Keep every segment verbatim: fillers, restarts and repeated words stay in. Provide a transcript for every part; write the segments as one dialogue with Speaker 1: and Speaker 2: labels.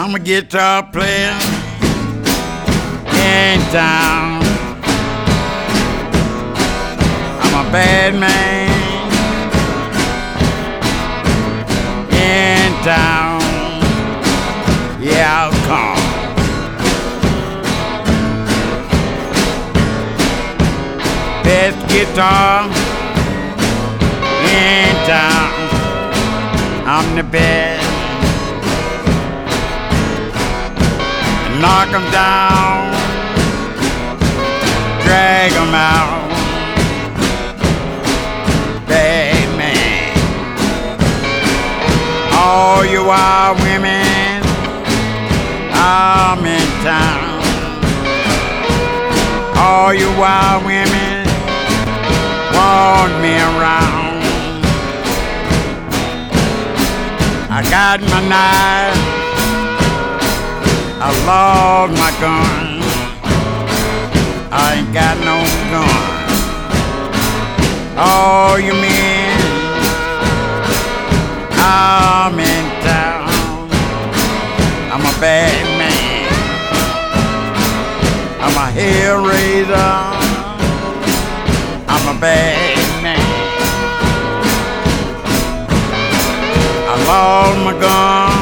Speaker 1: I'm a guitar player in town. I'm a bad man in town. Yeah, I'll come. Best guitar in town. I'm the best. Knock 'em down, drag 'em out. Bad man. All you wild women, I'm in town. All you wild women want me around. I got my knife, I lost my gun. I ain't got no gun. All you men, I'm in town. I'm a bad man. I'm a hell raiser. I'm a bad man. I lost my gun.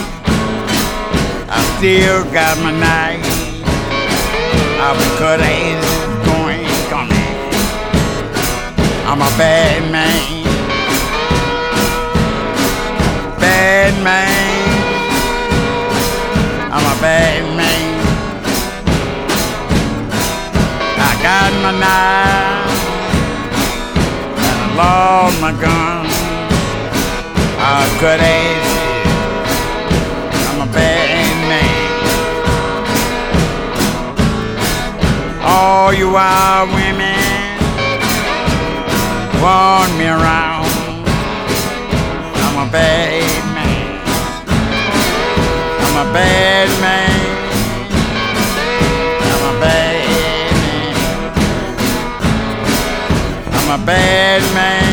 Speaker 1: I still got my knife. I've cut ass going coming. I'm a bad man. Bad man. I'm a bad man. I got my knife and I lost my gun. I cut ass. I'm a bad man. All you wild women want me around. I'm a bad man. I'm a bad man. I'm a bad man. I'm a bad man.